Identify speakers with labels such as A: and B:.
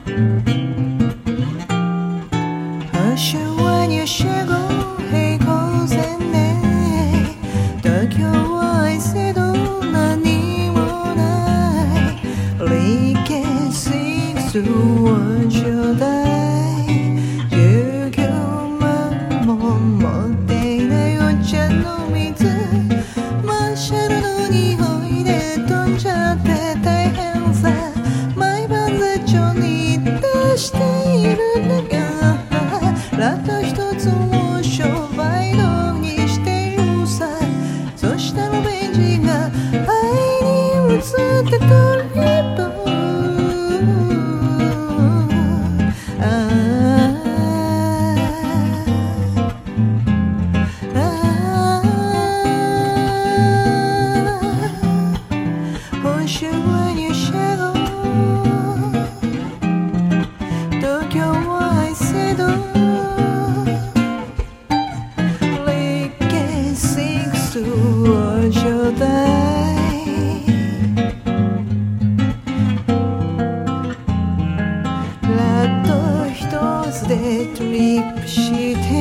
A: 星は入社後平行線ね東京は愛せど何もないリケシックスはちょうだい19万も持っていないお茶の水マーシャルの匂いで飛んじゃって大変さ毎晩絶頂に出しているんだがラット一つを商売道具にしているさそしたらベンチが愛に映ってトリップ本州は入社後東京は愛せどリケシックスをちょうだいラット一つでトリップして